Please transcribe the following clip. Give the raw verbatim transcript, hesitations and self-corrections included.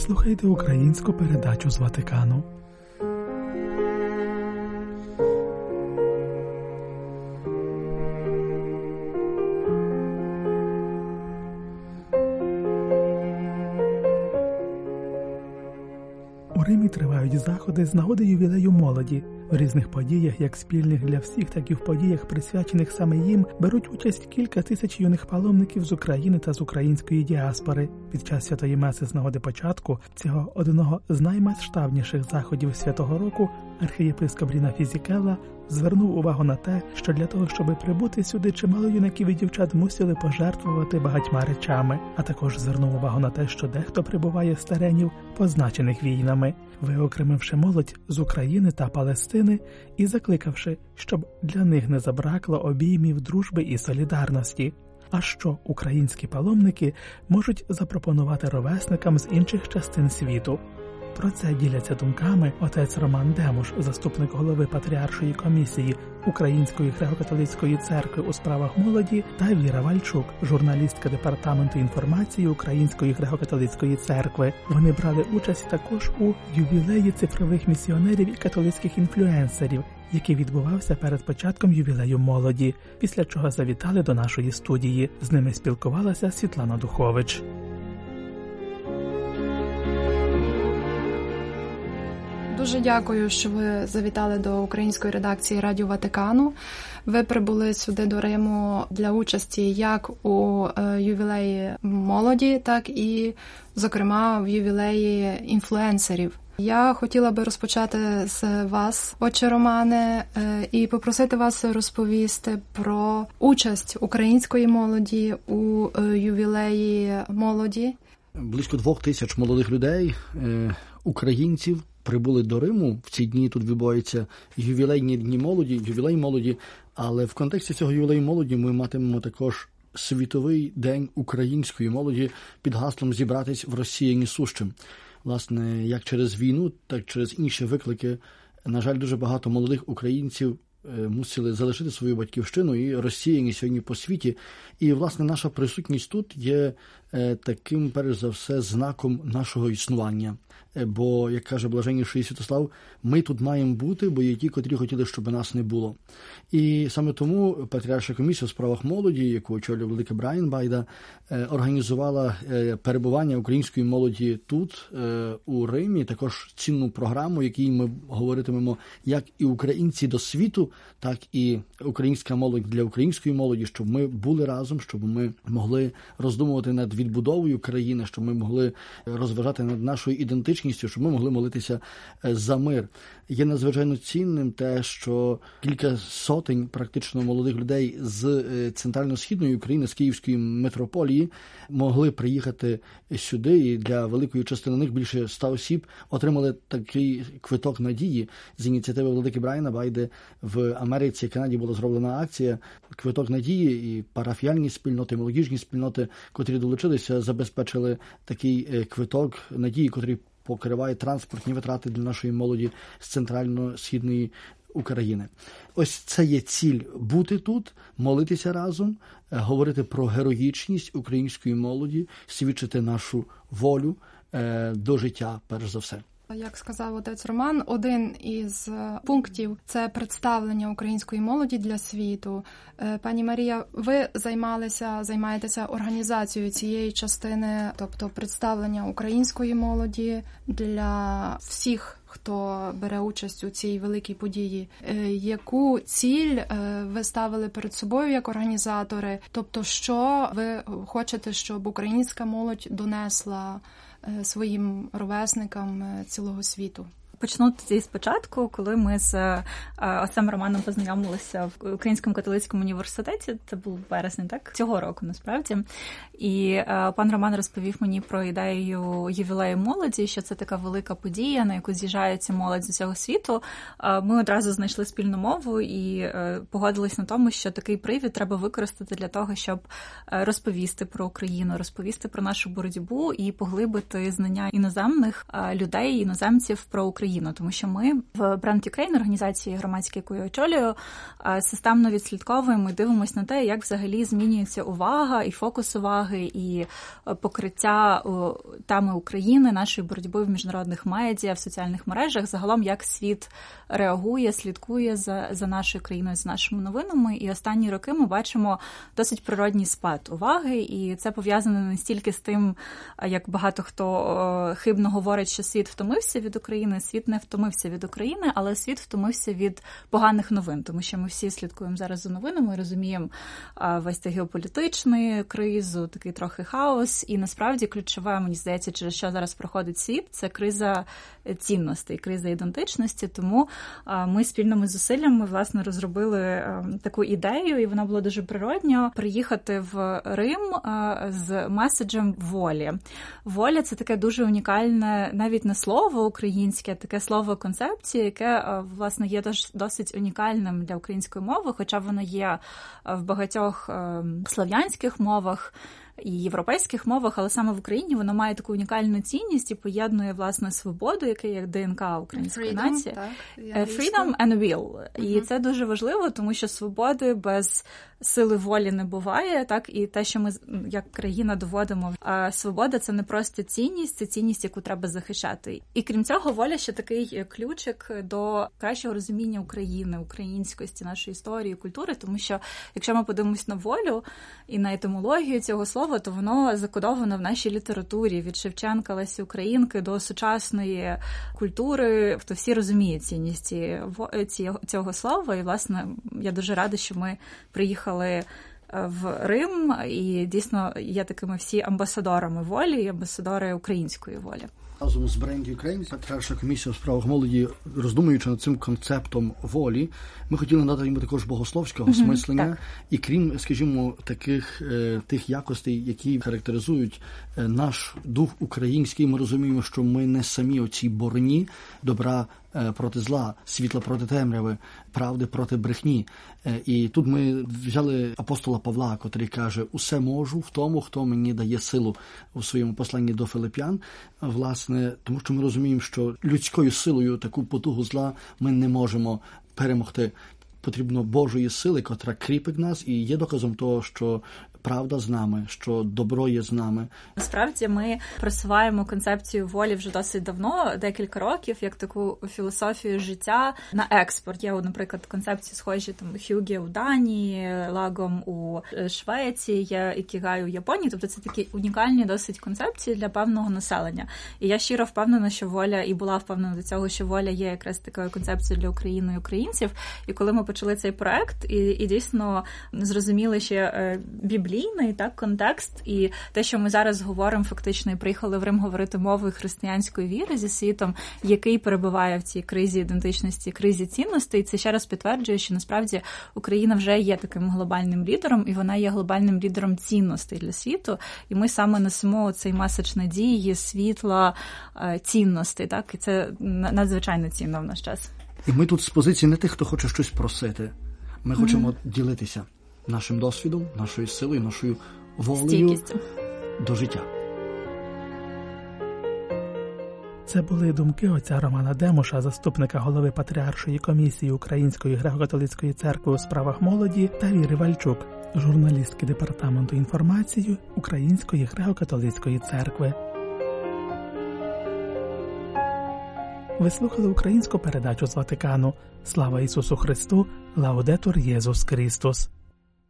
слухайте українську передачу з Ватикану. У Римі тривають заходи з нагоди ювілею молоді. У різних подіях, як спільних для всіх, так і в подіях, присвячених саме їм, беруть участь кілька тисяч юних паломників з України та з української діаспори. Під час Святої Меси з нагоди початку цього одного з наймасштабніших заходів святого року архієпископ Ріно Фізікелло звернув увагу на те, що для того, щоб прибути сюди, чимало юнаків і дівчат мусили пожертвувати багатьма речами, а також звернув увагу на те, що дехто прибуває з теренів, позначених війнами, виокремивши молодь з України та Палестини і закликавши, щоб для них не забракло обіймів дружби і солідарності. А що українські паломники можуть запропонувати ровесникам з інших частин світу? Про це діляться думками отець Роман Демуш, заступник голови Патріаршої комісії Української греко-католицької церкви у справах молоді, та Віра Вальчук, журналістка департаменту інформації Української греко-католицької церкви. Вони брали участь також у ювілеї цифрових місіонерів і католицьких інфлюенсерів, який відбувався перед початком ювілею молоді, після чого завітали до нашої студії. З ними спілкувалася Світлана Духович. Дуже дякую, що ви завітали до української редакції Радіо Ватикану. Ви прибули сюди до Риму для участі як у ювілеї молоді, так і, зокрема, в ювілеї інфлюенсерів. Я хотіла би розпочати з вас, отче Романе, і попросити вас розповісти про участь української молоді у ювілеї молоді. Близько двох тисяч молодих людей, українців, прибули до Риму. В ці дні тут відбуваються ювілейні дні молоді, ювілей молоді, але в контексті цього ювілею молоді ми матимемо також світовий день української молоді під гаслом «Зібратись в розсіяні сущим». Власне, як через війну, так через інші виклики, на жаль, дуже багато молодих українців мусили залишити свою батьківщину і розсіяні сьогодні по світі. І, власне, наша присутність тут є таким, перш за все, знаком нашого існування. Бо, як каже блаженніший Святослав, ми тут маємо бути, бо є ті, котрі хотіли, щоб нас не було. І саме тому Патріарша комісія у справах молоді, яку очолює владика Брайан Байда, організувала перебування української молоді тут, у Римі, також цінну програму, в якій ми говоритимемо як і українці до світу, так і українська молодь для української молоді, щоб ми були разом, щоб ми могли роздумувати над відбудовою країни, щоб ми могли розважати над нашою ідентичністю, щоб ми могли молитися за мир. Є надзвичайно цінним те, що кілька сотень практично молодих людей з центрально-східної України, з Київської митрополії, могли приїхати сюди, і для великої частини них, більше ста осіб, отримали такий квиток надії. З ініціативи владики Брайана Байди в Америці і Канаді була зроблена акція «Квиток надії», і парафіальні спільноти, молодіжні спільноти, котрі долучилися, забезпечили такий квиток надії, котрий покриває транспортні витрати для нашої молоді з центрально-східної України. Ось це є ціль – бути тут, молитися разом, говорити про героїчність української молоді, свідчити нашу волю до життя, перш за все. Як сказав отець Роман, один із пунктів – це представлення української молоді для світу. Пані Марія, ви займалися, займаєтеся організацією цієї частини, тобто представлення української молоді для всіх, хто бере участь у цій великій події. Яку ціль ви ставили перед собою як організатори? Тобто, що ви хочете, щоб українська молодь донесла своїм ровесникам цілого світу? Почну тоді спочатку, коли ми з отцем Романом познайомилися в Українському католицькому університеті, це був вересень, так? Цього року, насправді. І пан Роман розповів мені про ідею ювілею молоді, що це така велика подія, на яку з'їжджається молодь з усього світу. Ми одразу знайшли спільну мову і погодились на тому, що такий привід треба використати для того, щоб розповісти про Україну, розповісти про нашу боротьбу і поглибити знання іноземних людей, іноземців про Україну. Україну, тому що ми в Brand Ukraine, організації громадській, яку я очолюю, системно відслідковуємо і дивимося на те, як взагалі змінюється увага і фокус уваги, і покриття теми України, нашої боротьби в міжнародних медіа, в соціальних мережах, загалом як світ реагує, слідкує за, за нашою країною, за нашими новинами. І останні роки ми бачимо досить природній спад уваги, і це пов'язано не стільки з тим, як багато хто хибно говорить, що світ втомився від України. Світ не втомився від України, але світ втомився від поганих новин, тому що ми всі слідкуємо зараз за новинами, розуміємо весь цей геополітичний кризу, такий трохи хаос, і насправді ключове, мені здається, через що зараз проходить світ, це криза цінностей, криза ідентичності, тому ми спільними зусиллями, власне, розробили таку ідею, і вона була дуже природньо, приїхати в Рим з меседжем волі. Воля – це таке дуже унікальне, навіть не слово українське, а таке слово-концепція, яке, власне, є досить унікальним для української мови, хоча воно є в багатьох слов'янських мовах і європейських мовах, але саме в Україні воно має таку унікальну цінність і поєднує, власне, свободу, яке є ДНК української Freedom, нації. Так, Freedom and will. Uh-huh. І це дуже важливо, тому що свободи без сили волі не буває, так, і те, що ми як країна доводимо, а свобода – це не просто цінність, це цінність, яку треба захищати. І крім цього, воля ще такий ключик до кращого розуміння України, українськості, нашої історії, культури, тому що якщо ми подивимось на волю і на етимологію цього слова, то воно закодовано в нашій літературі від Шевченка, Лесі Українки до сучасної культури, то всі розуміють цінність цього слова, і, власне, я дуже рада, що ми приїхали в Рим, і дійсно є такими всі амбасадорами волі і амбасадори української волі. Разом з Brand Ukraine, Патріарша комісія у справах молоді, роздумуючи над цим концептом волі, ми хотіли надати йому також богословського mm-hmm, смислення. Так. І крім, скажімо, таких е, тих якостей, які характеризують е, наш дух український, ми розуміємо, що ми не самі оці борні добра е, проти зла, світла проти темряви, правди проти брехні. Е, і тут ми взяли апостола Павла, котрий каже: «Усе можу в тому, хто мені дає силу», у своєму посланні до Филип'ян, власне, тому що ми розуміємо, що людською силою таку потугу зла ми не можемо перемогти. Потрібно Божої сили, котра кріпить нас, і є доказом того, що правда з нами, що добро є з нами. Насправді ми просуваємо концепцію волі вже досить давно, декілька років, як таку філософію життя на експорт. Є, наприклад, концепції схожі там Хюге у Данії, Лагом у Швеції, є Ікігай у Японії. Тобто це такі унікальні досить концепції для певного населення. І я щиро впевнена, що воля, і була впевнена до цього, що воля є якраз такою концепцією для України і українців. І коли ми почали цей проект, і, і дійсно зрозуміли ще е, біблійний так, контекст, і те, що ми зараз говоримо фактично, і приїхали в Рим говорити мовою християнської віри зі світом, який перебуває в цій кризі ідентичності, кризі цінностей, і це ще раз підтверджує, що насправді Україна вже є таким глобальним лідером, і вона є глобальним лідером цінностей для світу, і ми саме несемо цей меседж надії, світла, цінностей, так, і це надзвичайно цінно в наш час. І ми тут з позиції не тих, хто хоче щось просити. Ми хочемо mm-hmm. ділитися нашим досвідом, нашою силою, нашою волею Стійкістю. До життя. Це були думки отця Романа Демуша, заступника голови Патріаршої комісії Української греко-католицької церкви у справах молоді, та Віри Вальчук, журналістки департаменту інформації Української греко-католицької церкви. Ви слухали українську передачу з Ватикану. Слава Ісусу Христу! Лаудетур Єсус Христос!